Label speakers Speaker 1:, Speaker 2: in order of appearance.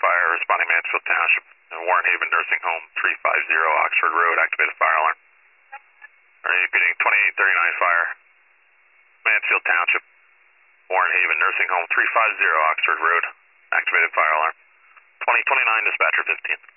Speaker 1: fire, responding Mansfield Township and Warren Haven Nursing Home 350 Oxford Road, activated fire alarm. Repeating 2839 fire, Mansfield Township, Warren Haven Nursing Home 350 Oxford Road, activated fire alarm. 2029 dispatcher 15.